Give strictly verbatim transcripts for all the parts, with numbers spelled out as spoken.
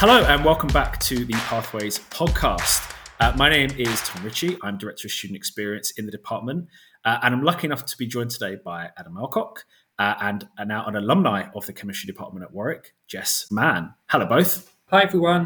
Hello and welcome back to the Pathways podcast. Uh, my name is Tom Ritchie. I'm Director of Student Experience in the department, uh, and I'm lucky enough to be joined today by Adam Alcock uh, and uh, now an alumni of the Chemistry Department at Warwick, Jess Mann. Hello, both. Hi, everyone.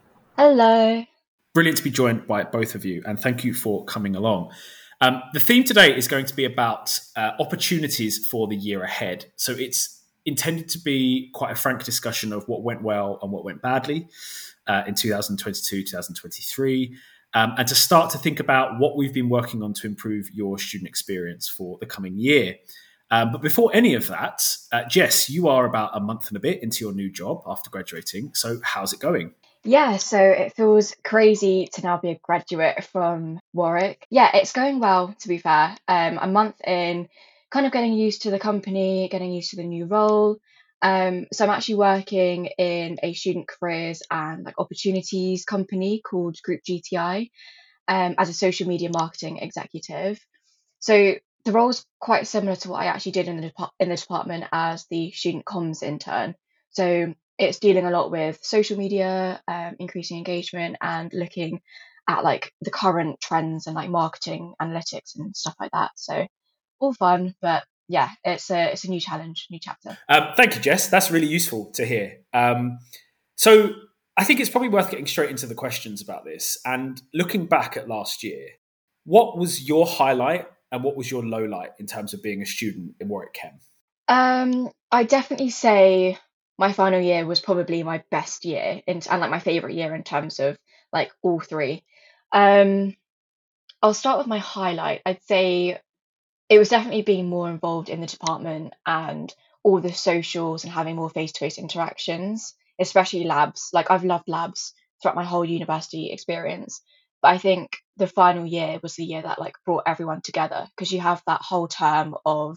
Hello. Brilliant to be joined by both of you, and thank you for coming along. Um, the theme today is going to be about uh, opportunities for the year ahead. So it's intended to be quite a frank discussion of what went well and what went badly uh, in two thousand twenty-two, two thousand twenty-three, um, and to start to think about what we've been working on to improve your student experience for the coming year. Um, but before any of that, uh, Jess, you are about a month and a bit into your new job after graduating. So how's it going? Yeah, so it feels crazy to now be a graduate from Warwick. Yeah, it's going well, to be fair. Um, a month in, kind of getting used to the company, getting used to the new role. Um, so I'm actually working in a student careers and like opportunities company called Group G T I um, as a social media marketing executive. So the role's quite similar to what I actually did in the depart- in the department as the student comms intern. So it's dealing a lot with social media, um, increasing engagement, and looking at like the current trends and like marketing analytics and stuff like that. So all fun, but yeah, it's a it's a new challenge, new chapter. Um, thank you, Jess. That's really useful to hear. Um, so I think it's probably worth getting straight into the questions about this. And looking back at last year, what was your highlight and what was your low light in terms of being a student in Warwick Chem? Um, I definitely say my final year was probably my best year in, and like my favorite year in terms of like all three. Um, I'll start with my highlight. I'd say it was definitely being more involved in the department and all the socials and having more face-to-face interactions, especially labs. Like I've loved labs throughout my whole university experience, but I think the final year was the year that like brought everyone together because you have that whole term of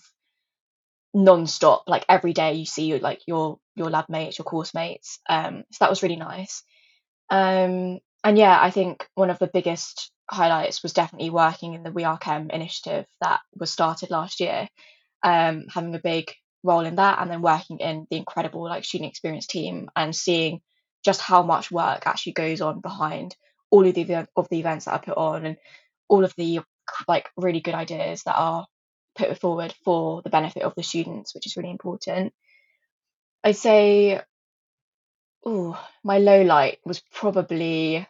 non-stop, like every day you see like your your lab mates, your course mates. Um, so that was really nice. Um, and yeah, I think one of the biggest highlights was definitely working in the We Are Chem initiative that was started last year, um, having a big role in that, and then working in the incredible like student experience team and seeing just how much work actually goes on behind all of the event- of the events that are put on and all of the like really good ideas that are put forward for the benefit of the students, which is really important. I'd say, oh, my low light was probably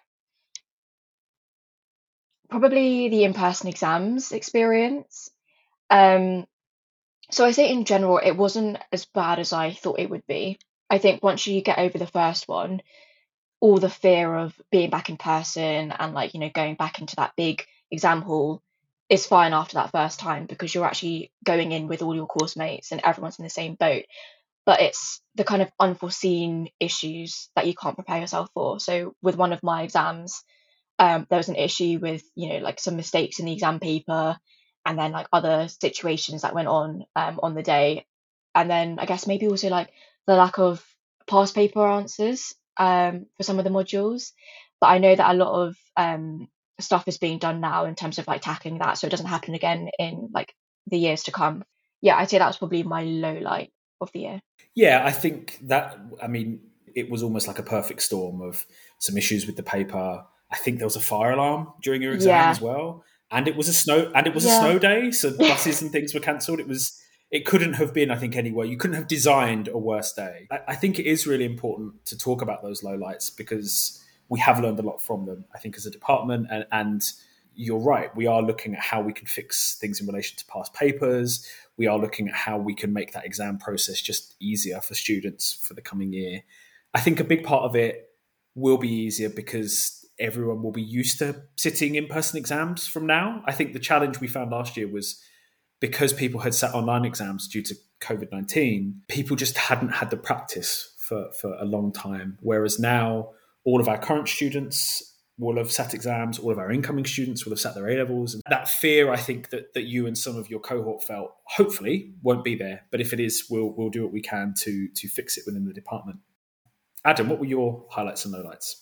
probably the in-person exams experience. Um, so I say in general, it wasn't as bad as I thought it would be. I think once you get over the first one, all the fear of being back in person and like, you know, going back into that big exam hall is fine after that first time because you're actually going in with all your course mates and everyone's in the same boat. But it's the kind of unforeseen issues that you can't prepare yourself for. So with one of my exams, um, there was an issue with, you know, like some mistakes in the exam paper and then like other situations that went on um, on the day. And then I guess maybe also like the lack of past paper answers um, for some of the modules. But I know that a lot of um, stuff is being done now in terms of like tackling that so it doesn't happen again in like the years to come. Yeah, I'd say that was probably my low light of the year. Yeah, I think that, I mean, it was almost like a perfect storm of some issues with the paper. I think there was a fire alarm during your exam Yeah. as well. And it was a snow and it was Yeah. a snow day, so buses and things were cancelled. It was it couldn't have been, I think, anywhere. You couldn't have designed a worse day. I, I think it is really important to talk about those lowlights because we have learned a lot from them, I think, as a department. And, and you're right, we are looking at how we can fix things in relation to past papers. We are looking at how we can make that exam process just easier for students for the coming year. I think a big part of it will be easier because everyone will be used to sitting in-person exams from now. I think the challenge we found last year was because people had sat online exams due to COVID nineteen, people just hadn't had the practice for, for a long time. Whereas now all of our current students will have sat exams, all of our incoming students will have sat their A-levels. And that fear, I think, that, that you and some of your cohort felt, hopefully, won't be there. But if it is, we'll we'll do what we can to to fix it within the department. Adam, what were your highlights and lowlights?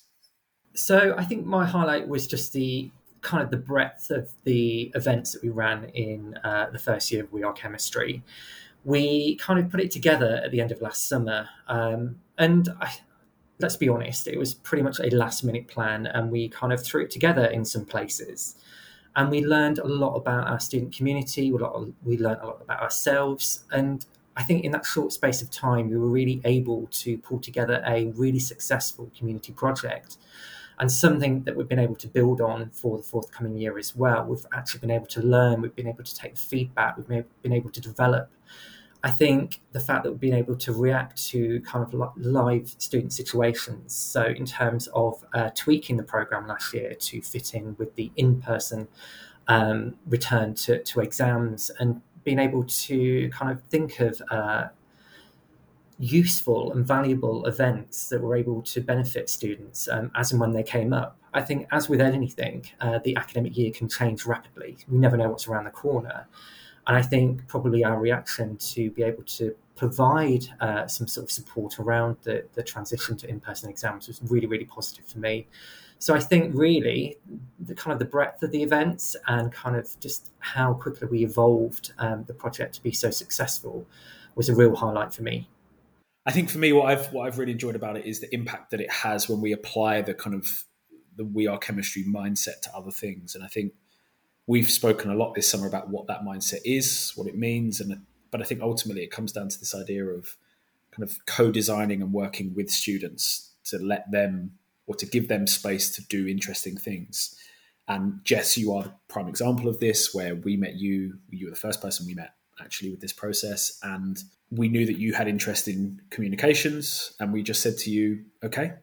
So I think my highlight was just the kind of the breadth of the events that we ran in uh, the first year of We Are Chemistry. We kind of put it together at the end of last summer. Um, and I, let's be honest, it was pretty much a last minute plan, and we kind of threw it together in some places. And we learned a lot about our student community, we learned a lot about ourselves. And I think in that short space of time, we were really able to pull together a really successful community project, and something that we've been able to build on for the forthcoming year as well. We've actually been able to learn, we've been able to take the feedback, we've been able to develop. I think the fact that we've been able to react to kind of live student situations. So in terms of uh, tweaking the programme last year to fit in with the in-person um, return to, to exams, and being able to kind of think of uh, useful and valuable events that were able to benefit students um, as and when they came up. I think, as with anything, uh, the academic year can change rapidly. We never know what's around the corner. And I think probably our reaction to be able to provide uh, some sort of support around the, the transition to in-person exams was really, really positive for me. So I think really the kind of the breadth of the events and kind of just how quickly we evolved um, the project to be so successful was a real highlight for me. I think for me, what I've what I've really enjoyed about it is the impact that it has when we apply the kind of the We Are Chemistry mindset to other things. And I think we've spoken a lot this summer about what that mindset is, what it means, and but I think ultimately it comes down to this idea of kind of co-designing and working with students to let them, or to give them space to do interesting things. And Jess, you are the prime example of this, where we met you, you were the first person we met actually with this process, and we knew that you had interest in communications, and we just said to you, okay,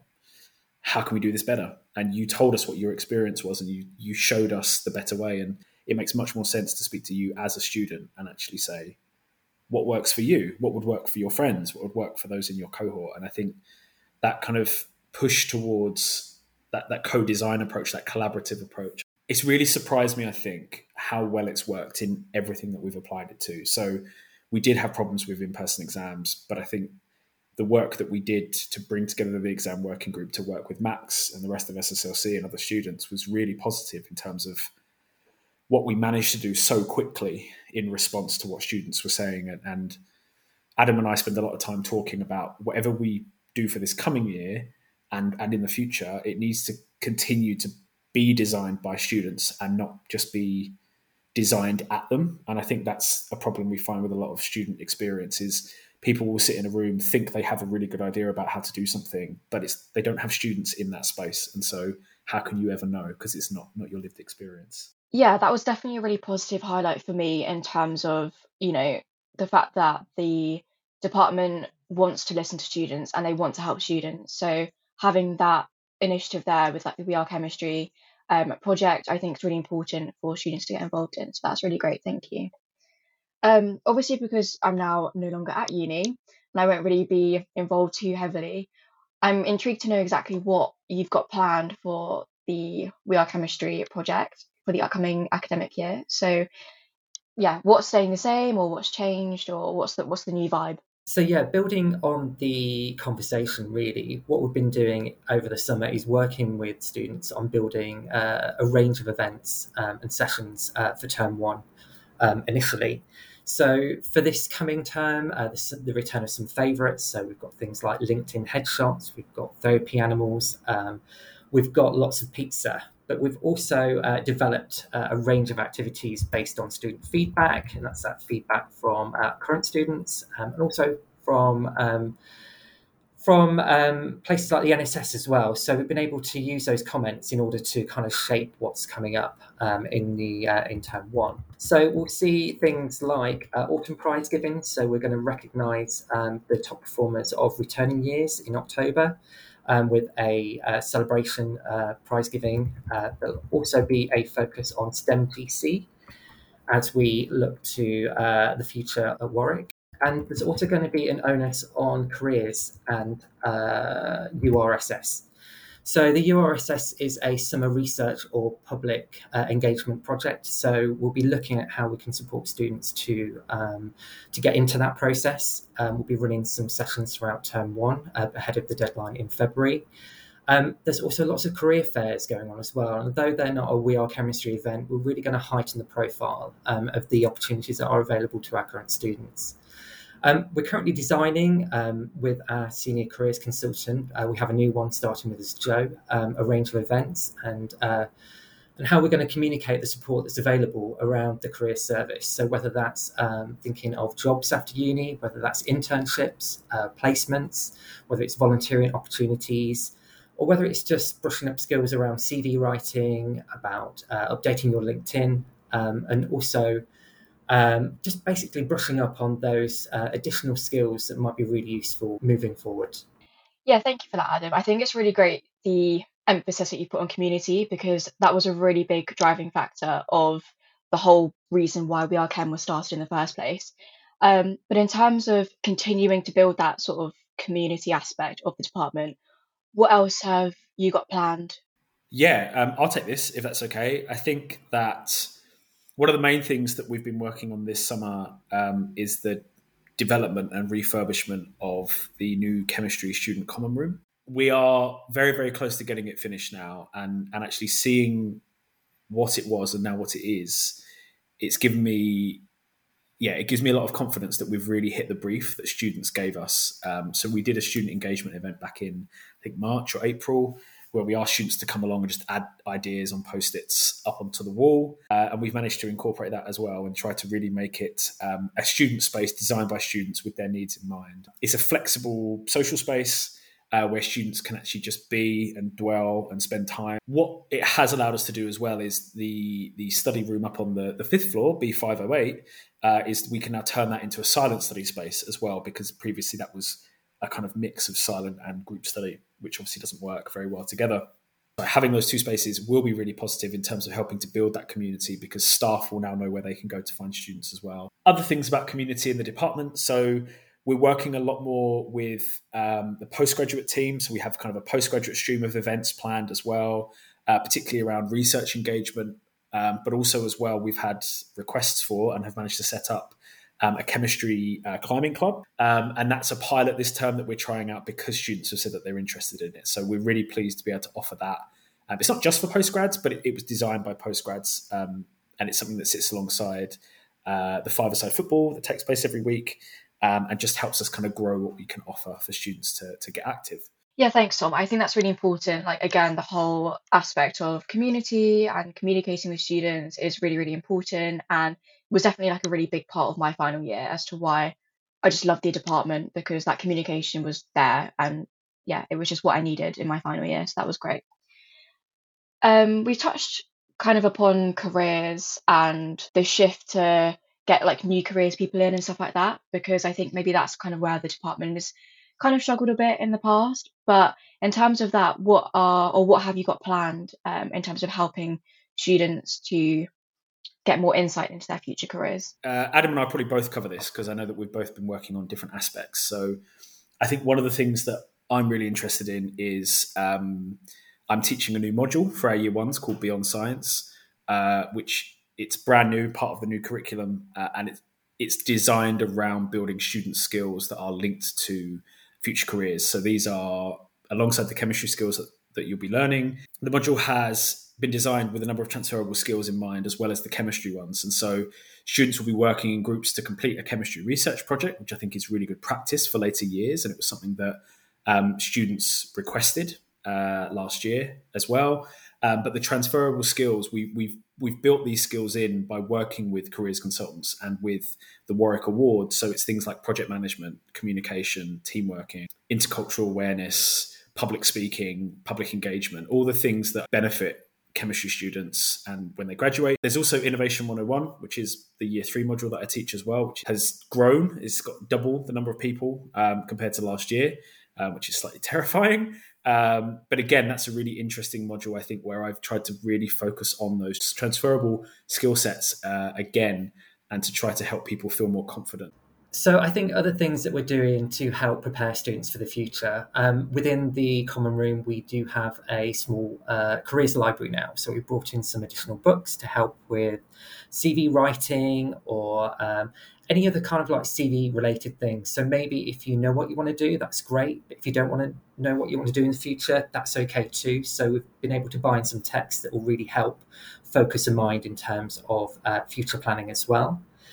how can we do this better? And you told us what your experience was, and you you showed us the better way. And it makes much more sense to speak to you as a student and actually say, what works for you? What would work for your friends? What would work for those in your cohort? And I think that kind of push towards that, that co-design approach, that collaborative approach, it's really surprised me, I think, how well it's worked in everything that we've applied it to. So we did have problems with in-person exams, but I think the work that we did to bring together the exam working group to work with Max and the rest of S S L C and other students was really positive in terms of what we managed to do so quickly in response to what students were saying. And Adam and I spend a lot of time talking about whatever we do for this coming year and, and in the future, it needs to continue to be designed by students and not just be designed at them. And I think that's a problem we find with a lot of student experiences. People will sit in a room, think they have a really good idea about how to do something, but it's they don't have students in that space. And so how can you ever know? Because it's not not your lived experience. Yeah, that was definitely a really positive highlight for me in terms of, you know, the fact that the department wants to listen to students and they want to help students. So having that initiative there with like the We Are Chemistry um, project, I think is really important for students to get involved in. So that's really great. Thank you. Um, obviously, because I'm now no longer at uni and I won't really be involved too heavily, I'm intrigued to know exactly what you've got planned for the We Are Chemistry project for the upcoming academic year. So yeah, what's staying the same, or what's changed, or what's the what's the new vibe? So yeah, building on the conversation, really, what we've been doing over the summer is working with students on building uh, a range of events um, and sessions uh, for term one um, initially. So for this coming term, uh, the, the return of some favourites. So we've got things like LinkedIn headshots, we've got therapy animals, um, we've got lots of pizza, but we've also uh, developed uh, a range of activities based on student feedback, and that's that feedback from uh, current students um, and also from um, from um, places like the N S S as well. So we've been able to use those comments in order to kind of shape what's coming up um, in the uh, in term one. So we'll see things like uh, autumn prize giving. So we're going to recognise um, the top performers of returning years in October um, with a uh, celebration uh, prize giving. Uh, there'll also be a focus on STEM T C as we look to uh, the future at Warwick. And there's also going to be an onus on careers and uh, U R S S. So the U R S S is a summer research or public uh, engagement project. So we'll be looking at how we can support students to um, to get into that process. Um, we'll be running some sessions throughout term one uh, ahead of the deadline in February. Um, there's also lots of career fairs going on as well. And although they're not a We Are Chemistry event, we're really going to heighten the profile um, of the opportunities that are available to our current students. Um, we're currently designing um, with our senior careers consultant. Uh, we have a new one starting with us, Joe, um, a range of events and uh, and how we're going to communicate the support that's available around the career service. So whether that's um, thinking of jobs after uni, whether that's internships, uh, placements, whether it's volunteering opportunities, or whether it's just brushing up skills around C V writing, about uh, updating your LinkedIn, um, and also um, just basically brushing up on those uh, additional skills that might be really useful moving forward. Yeah, thank you for that, Adam. I think it's really great the emphasis that you put on community, because that was a really big driving factor of the whole reason why We Are Chem was started in the first place. Um, but in terms of continuing to build that sort of community aspect of the department, what else have you got planned? Yeah, um, I'll take this if that's okay. I think that one of the main things that we've been working on this summer um, is the development and refurbishment of the new chemistry student common room. We are very, very close to getting it finished now, and, and actually seeing what it was and now what it is. It's given me, yeah, it gives me a lot of confidence that we've really hit the brief that students gave us. Um, so we did a student engagement event back in, I think, March or April, where we asked students to come along and just add ideas on Post-its up onto the wall. Uh, and we've managed to incorporate that as well and try to really make it um, a student space designed by students with their needs in mind. It's a flexible social space uh, where students can actually just be and dwell and spend time. What it has allowed us to do as well is the, the study room up on the, the fifth floor, B five oh eight, uh, is we can now turn that into a silent study space as well, because previously that was a kind of mix of silent and group study, which obviously doesn't work very well together. So having those two spaces will be really positive in terms of helping to build that community, because staff will now know where they can go to find students as well. Other things about community in the department. So we're working a lot more with um, the postgraduate team. So we have kind of a postgraduate stream of events planned as well, uh, particularly around research engagement. Um, but also as well, we've had requests for and have managed to set up Um, a chemistry uh, climbing club. Um, and that's a pilot this term that we're trying out because students have said that they're interested in it. So we're really pleased to be able to offer that. Um, it's not just for postgrads, but it, it was designed by postgrads. Um, and it's something that sits alongside uh, the five-a-side football that takes place every week um, and just helps us kind of grow what we can offer for students to, to get active. Yeah, thanks, Tom. I think that's really important. Like, again, the whole aspect of community and communicating with students is really, really important, and was definitely like a really big part of my final year as to why I just loved the department, because that communication was there, and yeah, it was just what I needed in my final year. So that was great. Um, we touched kind of upon careers and the shift to get like new careers people in and stuff like that, because I think maybe that's kind of where the department has kind of struggled a bit in the past. But in terms of that, what are or what have you got planned um, in terms of helping students to get more insight into their future careers? Uh, Adam and I probably both cover this because I know that we've both been working on different aspects. So I think one of the things that I'm really interested in is um, I'm teaching a new module for our year ones called Beyond Science, uh, which it's brand new, part of the new curriculum, uh, and it's, it's designed around building student skills that are linked to future careers. So these are alongside the chemistry skills that, that you'll be learning. The module has been designed with a number of transferable skills in mind, as well as the chemistry ones. And so students will be working in groups to complete a chemistry research project, which I think is really good practice for later years. And it was something that um, students requested uh, last year as well. Um, but the transferable skills, we, we've we've built these skills in by working with careers consultants and with the Warwick Award. So it's things like project management, communication, team working, intercultural awareness, public speaking, public engagement, all the things that benefit chemistry students and when they graduate. There's also Innovation one oh one, which is the year three module that I teach as well, which has grown. It's got double the number of people um, compared to last year, uh, which is slightly terrifying. Um, but again, that's a really interesting module, I think, where I've tried to really focus on those transferable skill sets uh, again, and to try to help people feel more confident. So I think other things that we're doing to help prepare students for the future, um, within the common room, we do have a small uh, careers library now. So we brought in some additional books to help with C V writing or um, any other kind of like C V related things. So maybe if you know what you want to do, that's great. But if you don't want to know what you want to do in the future, that's okay too. So we've been able to buy in some text that will really help focus a mind in terms of uh, future planning as well.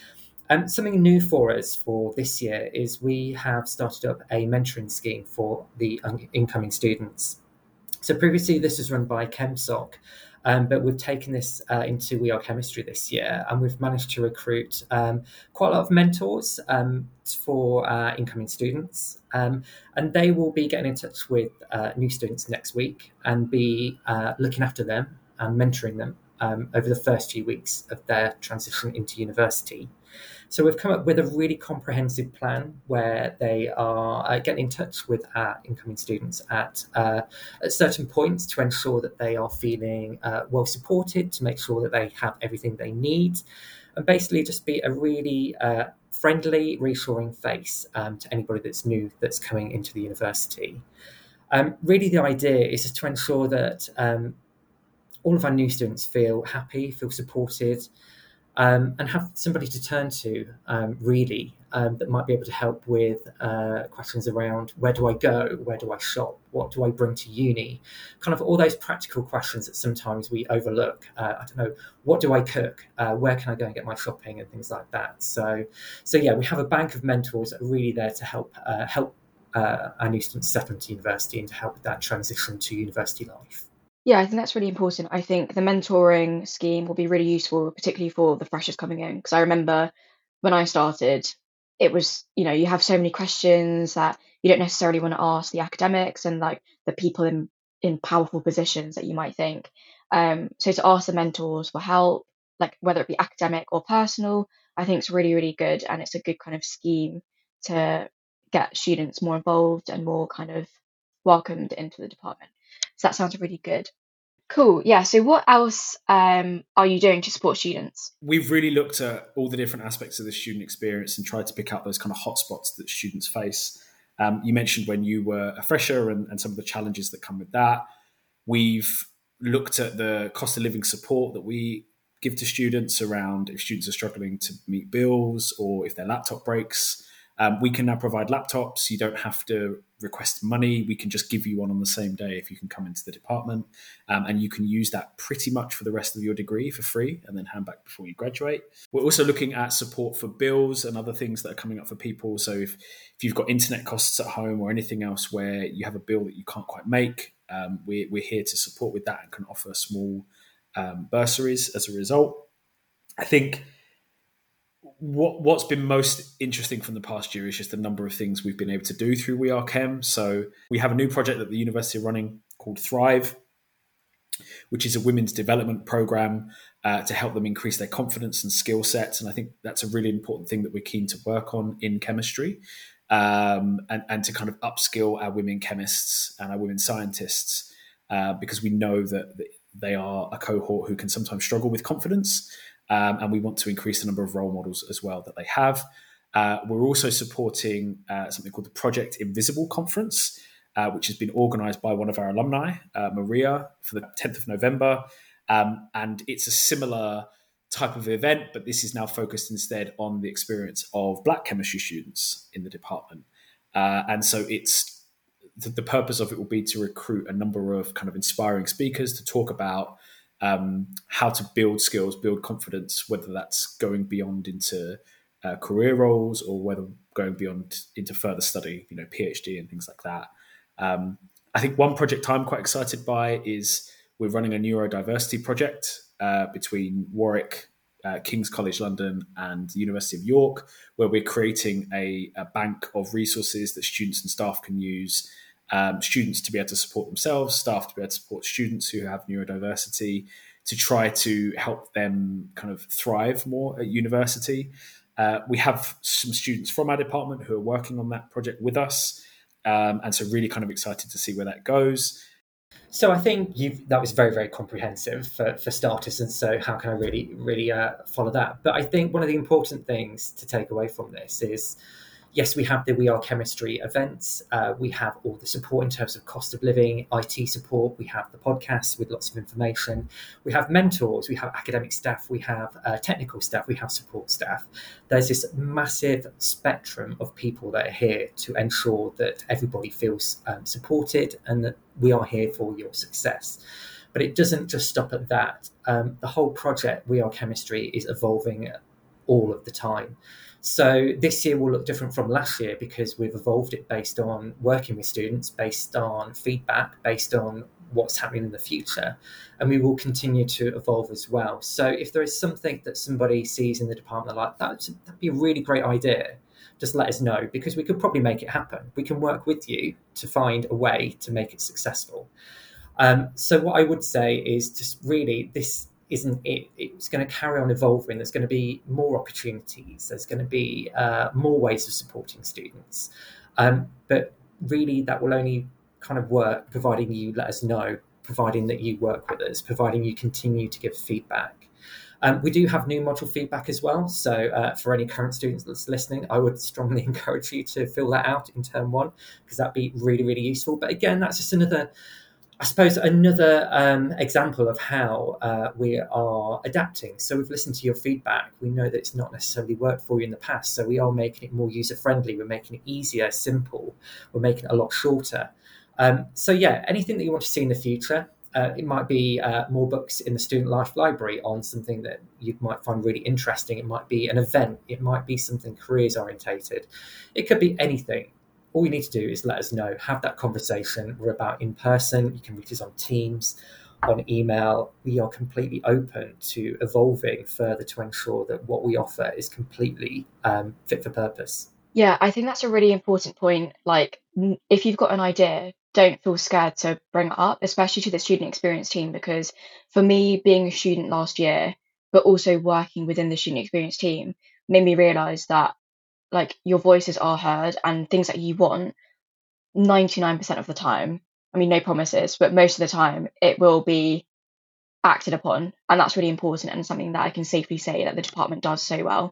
Um, something new for us for this year is we have started up a mentoring scheme for the un- incoming students. So previously this was run by ChemSoc, um, but we've taken this uh, into We Are Chemistry this year, and we've managed to recruit um, quite a lot of mentors um, for uh, incoming students. Um, and they will be getting in touch with uh, new students next week and be uh, looking after them and mentoring them um, over the first few weeks of their transition into university. So we've come up with a really comprehensive plan where they are uh, getting in touch with our incoming students at, uh, at certain points to ensure that they are feeling uh, well supported, to make sure that they have everything they need, and basically just be a really uh, friendly, reassuring face um, to anybody that's new that's coming into the university. Um, really, the idea is just to ensure that um, all of our new students feel happy, feel supported, Um, and have somebody to turn to, um, really, um, that might be able to help with uh, questions around where do I go, where do I shop, what do I bring to uni, kind of all those practical questions that sometimes we overlook. Uh, I don't know, what do I cook, uh, where can I go and get my shopping and things like that. So, so yeah, we have a bank of mentors that are really there to help uh, help uh, our new students settle into university and to help with that transition to university life. Yeah, I think that's really important. I think the mentoring scheme will be really useful, particularly for the freshers coming in. Because I remember when I started, it was, you know, you have so many questions that you don't necessarily want to ask the academics and like the people in, in powerful positions that you might think. Um, so to ask the mentors for help, like whether it be academic or personal, I think it's really, really good. And it's a good kind of scheme to get students more involved and more kind of welcomed into the department. So that sounds really good. Cool. Yeah. So what else um, are you doing to support students? We've really looked at all the different aspects of the student experience and tried to pick out those kind of hotspots that students face. Um, you mentioned when you were a fresher and, and some of the challenges that come with that. We've looked at the cost of living support that we give to students around if students are struggling to meet bills or if their laptop breaks. Um, we can now provide laptops. You don't have to request money. We can just give you one on the same day if you can come into the department. Um, and you can use that pretty much for the rest of your degree for free and then hand back before you graduate. We're also looking at support for bills and other things that are coming up for people. So if, if you've got internet costs at home or anything else where you have a bill that you can't quite make, um, we're, we're here to support with that and can offer small um, bursaries as a result. I think What, what's been most interesting from the past year is just the number of things we've been able to do through We Are Chem. So we have a new project that the university are running called Thrive, which is a women's development program uh, to help them increase their confidence and skill sets. And I think that's a really important thing that we're keen to work on in chemistry um, and, and to kind of upskill our women chemists and our women scientists uh, because we know that they are a cohort who can sometimes struggle with confidence. Um, and we want to increase the number of role models as well that they have. Uh, we're also supporting uh, something called the Project Invisible Conference, uh, which has been organised by one of our alumni, uh, Maria, for the tenth of November. Um, and it's a similar type of event, but this is now focused instead on the experience of Black chemistry students in the department. Uh, and so it's the, the purpose of it will be to recruit a number of kind of inspiring speakers to talk about Um, how to build skills, build confidence, whether that's going beyond into uh, career roles or whether going beyond into further study, you know, PhD and things like that. Um, I think one project I'm quite excited by is we're running a neurodiversity project uh, between Warwick, uh, King's College London and the University of York, where we're creating a, a bank of resources that students and staff can use. Um, students to be able to support themselves, staff to be able to support students who have neurodiversity, to try to help them kind of thrive more at university. Uh, we have some students from our department who are working on that project with us, um, and so really kind of excited to see where that goes. So I think you've, that was very, very comprehensive for, for starters, and so how can I really, really uh, follow that? But I think one of the important things to take away from this is, yes, we have the We Are Chemistry events. Uh, we have all the support in terms of cost of living, I T support. We have the podcasts with lots of information. We have mentors. We have academic staff. We have uh, technical staff. We have support staff. There's this massive spectrum of people that are here to ensure that everybody feels um, supported and that we are here for your success. But it doesn't just stop at that. Um, the whole project, We Are Chemistry, is evolving all of the time. So this year will look different from last year because we've evolved it based on working with students, based on feedback, based on what's happening in the future. And we will continue to evolve as well. So if there is something that somebody sees in the department like that, that'd be a really great idea, just let us know, because we could probably make it happen. We can work with you to find a way to make it successful. Um, so what I would say is just really, this isn't it. It's going to carry on evolving. There's going to be more opportunities. There's going to be uh, more ways of supporting students. Um, but really, that will only kind of work providing you let us know, providing that you work with us, providing you continue to give feedback. Um, we do have new module feedback as well. So uh, for any current students that's listening, I would strongly encourage you to fill that out in term one, because that'd be really, really useful. But again, that's just another, I suppose, another um, example of how uh, we are adapting. So we've listened to your feedback. We know that it's not necessarily worked for you in the past. So we are making it more user-friendly. We're making it easier, simple. We're making it a lot shorter. Um, so yeah, anything that you want to see in the future, uh, it might be uh, more books in the Student Life Library on something that you might find really interesting. It might be an event. It might be something careers orientated. It could be anything. All you need to do is let us know, have that conversation. We're about in person. You can reach us on Teams, on email. We are completely open to evolving further to ensure that what we offer is completely um, fit for purpose. Yeah, I think that's a really important point. Like, n- if you've got an idea, don't feel scared to bring it up, especially to the student experience team, because for me, being a student last year, but also working within the student experience team, made me realize that like your voices are heard and things that you want ninety-nine percent of the time, I mean, no promises, but most of the time it will be acted upon. And that's really important and something that I can safely say that the department does so well.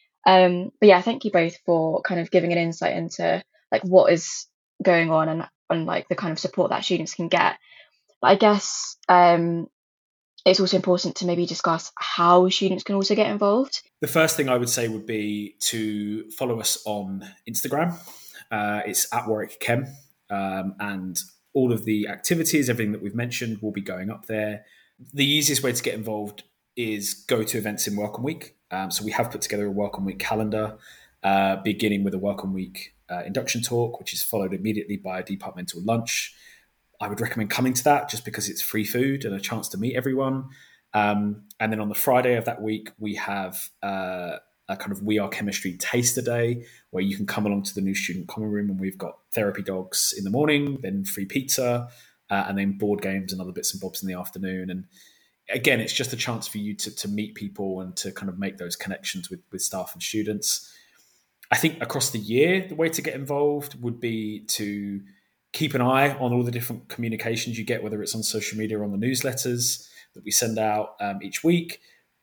Um, but yeah, thank you both for kind of giving an insight into like what is going on and, and like the kind of support that students can get. But I guess um, it's also important to maybe discuss how students can also get involved. The first thing I would say would be to follow us on Instagram. Uh, it's at Warwick Chem, um, and all of the activities, everything that we've mentioned, will be going up there. The easiest way to get involved is go to events in Welcome Week. Um, so we have put together a Welcome Week calendar, uh, beginning with a Welcome Week uh, induction talk, which is followed immediately by a departmental lunch. I would recommend coming to that just because it's free food and a chance to meet everyone. Um, and then on the Friday of that week, we have uh, a kind of We Are Chemistry taster day where you can come along to the new student common room, and we've got therapy dogs in the morning, then free pizza, uh, and then board games and other bits and bobs in the afternoon. And again, it's just a chance for you to, to meet people and to kind of make those connections with, with staff and students. I think across the year, the way to get involved would be to keep an eye on all the different communications you get, whether it's on social media or on the newsletters that we send out um, each week,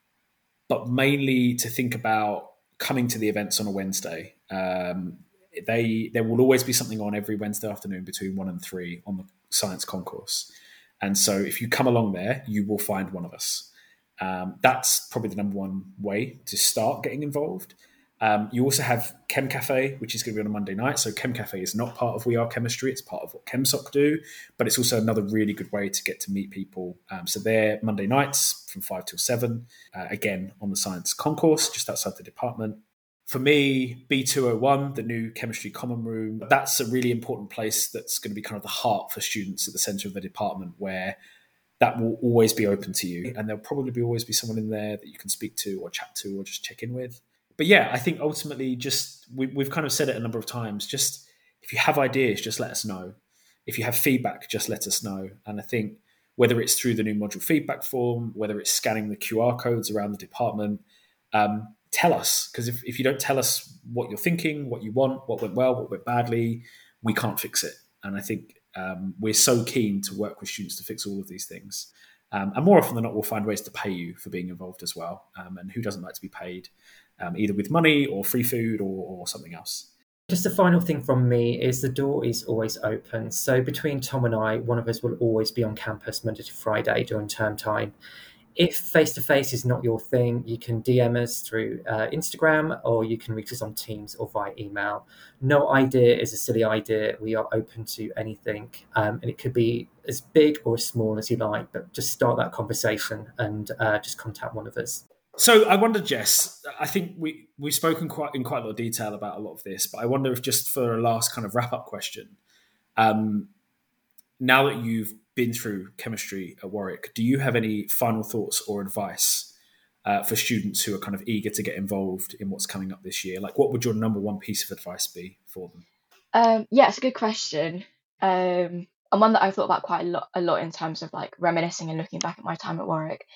but mainly to think about coming to the events on a Wednesday. Um, they there will always be something on every Wednesday afternoon between one and three on the science concourse. And so if you come along there, you will find one of us. Um, that's probably the number one way to start getting involved. Um, you also have Chem Cafe, which is going to be on a Monday night. So Chem Cafe is not part of We Are Chemistry. It's part of what ChemSoc do, but it's also another really good way to get to meet people. Um, so they're Monday nights from five till seven, uh, again, on the science concourse, just outside the department. For me, B two oh one, the new chemistry common room, that's a really important place that's going to be kind of the heart for students at the centre of the department, where that will always be open to you. And there'll probably be always be someone in there that you can speak to or chat to or just check in with. But yeah, I think ultimately just, we, we've kind of said it a number of times, just if you have ideas, just let us know. If you have feedback, just let us know. And I think whether it's through the new module feedback form, whether it's scanning the Q R codes around the department, um, tell us. Because if, if you don't tell us what you're thinking, what you want, what went well, what went badly, we can't fix it. And I think um, we're so keen to work with students to fix all of these things. Um, and more often than not, we'll find ways to pay you for being involved as well. Um, and who doesn't like to be paid, um, either with money or free food or, or something else? Just a final thing from me is the door is always open. So between Tom and I, one of us will always be on campus Monday to Friday during term time. If face-to-face is not your thing, you can D M us through uh, Instagram, or you can reach us on Teams or via email. No idea is a silly idea. We are open to anything, um, and it could be as big or as small as you like, but just start that conversation and uh, just contact one of us. So I wonder, Jess, I think we, we've spoken quite in quite a lot of detail about a lot of this, but I wonder if just for a last kind of wrap-up question, um, now that you've been through chemistry at Warwick, do you have any final thoughts or advice uh, for students who are kind of eager to get involved in what's coming up this year? Like, what would your number one piece of advice be for them? Um, yeah, it's a good question. Um, and one that I've thought about quite a lot, a lot in terms of like reminiscing and looking back at my time at Warwick.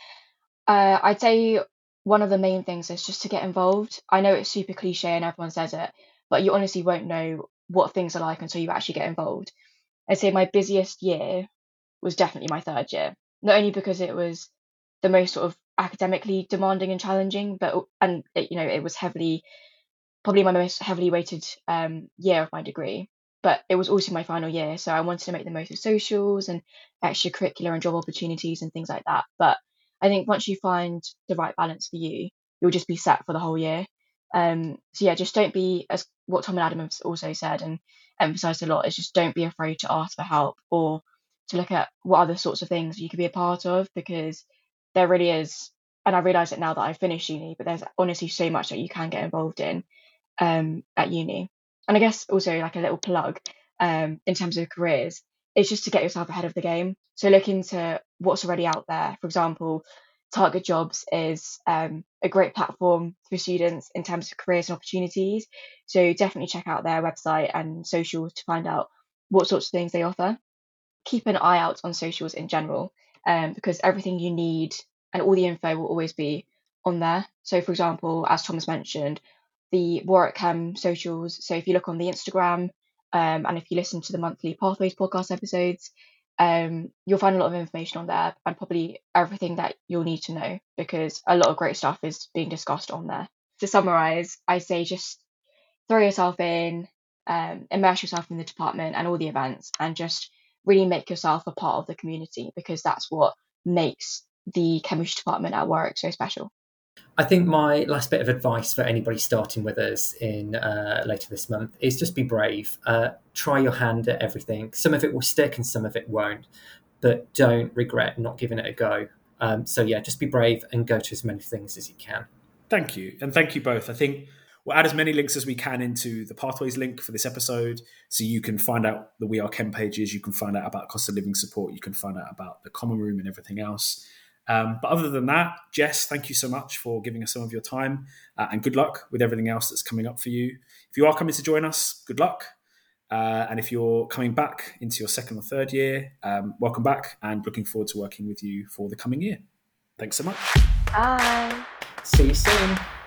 Uh, I'd say one of the main things is just to get involved. I know it's super cliche and everyone says it, but you honestly won't know what things are like until you actually get involved. I'd say my busiest year was definitely my third year, not only because it was the most sort of academically demanding and challenging, but and it, you know it was heavily, probably my most heavily weighted um, year of my degree. But it was also my final year, so I wanted to make the most of socials and extracurricular and job opportunities and things like that. But I think once you find the right balance for you, you'll just be set for the whole year. Um, so yeah, just don't be, as what Tom and Adam have also said and emphasised a lot, is just don't be afraid to ask for help or to look at what other sorts of things you could be a part of, because there really is, and I realise it now that I've finished uni, but there's honestly so much that you can get involved in um, at uni. And I guess also like a little plug um, in terms of careers, it's just to get yourself ahead of the game. So look into what's already out there. For example, Target Jobs is um, a great platform for students in terms of careers and opportunities. So definitely check out their website and socials to find out what sorts of things they offer. Keep an eye out on socials in general, um, because everything you need and all the info will always be on there. So for example, as Thomas mentioned, the Warwick Chem socials. So if you look on the Instagram um, and if you listen to the monthly Pathways podcast episodes, um, you'll find a lot of information on there and probably everything that you'll need to know, because a lot of great stuff is being discussed on there. To summarise, I say just throw yourself in, um, immerse yourself in the department and all the events, and just really make yourself a part of the community, because that's what makes the chemistry department at Warwick so special. I think my last bit of advice for anybody starting with us in uh, later this month is just be brave. Uh, try your hand at everything. Some of it will stick and some of it won't, but don't regret not giving it a go. Um, so yeah, just be brave and go to as many things as you can. Thank you. And thank you both. I think we'll add as many links as we can into the Pathways link for this episode, so you can find out the We Are Chem pages, you can find out about cost of living support, you can find out about the common room and everything else. Um, but other than that, Jess, thank you so much for giving us some of your time uh, and good luck with everything else that's coming up for you. If you are coming to join us, good luck. Uh, and if you're coming back into your second or third year, um, welcome back, and looking forward to working with you for the coming year. Thanks so much. Bye. See you soon.